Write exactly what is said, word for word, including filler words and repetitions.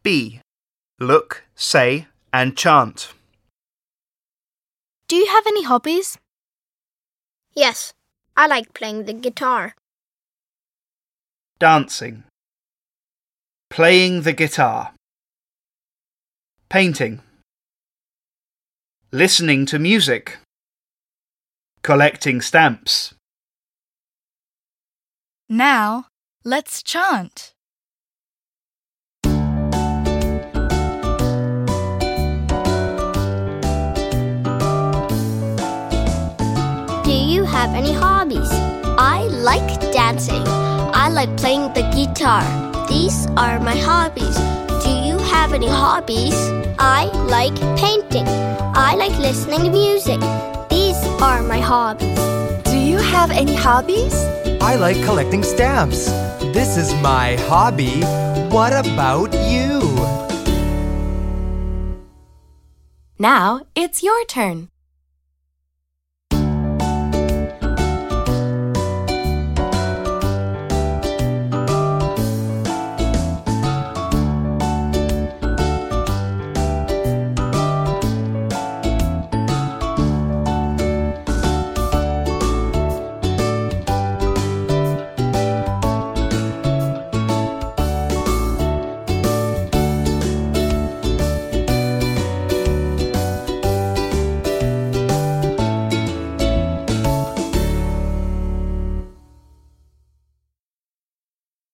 B. Look, say, and chant. Do you have any hobbies? Yes, I like playing the guitar. Dancing. Playing the guitar. Painting. Listening to music. Collecting stamps. Now, let's chant. Do you have any hobbies? I like dancing. I like playing the guitar. These are my hobbies. Do you have any hobbies? I like painting. I like listening to music. These are my hobbies. Do you have any hobbies? I like collecting stamps. This is my hobby. What about you? Now it's your turn.